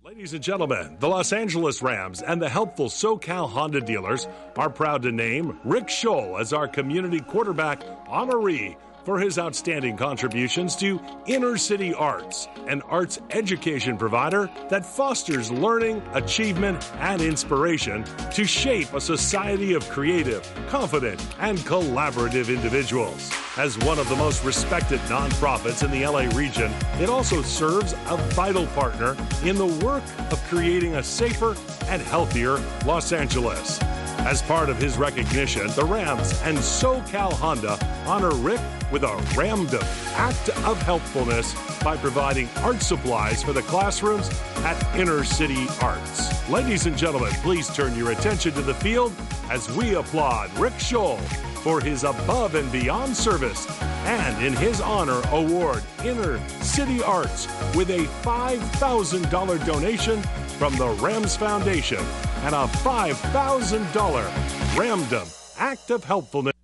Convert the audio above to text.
Ladies and gentlemen, the Los Angeles Rams and the helpful SoCal Honda dealers are proud to name Rick Scholl as our community quarterback honoree for his outstanding contributions to Inner City Arts, an arts education provider that fosters learning, achievement, and inspiration to shape a society of creative, confident, and collaborative individuals. As one of the most respected nonprofits in the LA region, it also serves a vital partner in the work of creating a safer and healthier Los Angeles. As part of his recognition, the Rams and SoCal Honda honor Rick with a Ramdom act of helpfulness by providing art supplies for the classrooms at Inner City Arts. Ladies and gentlemen, please turn your attention to the field as we applaud Rick Scholl for his above and beyond service, and in his honor award Inner City Arts with a $5,000 donation from the Rams Foundation and a $5,000 Ramdom act of helpfulness.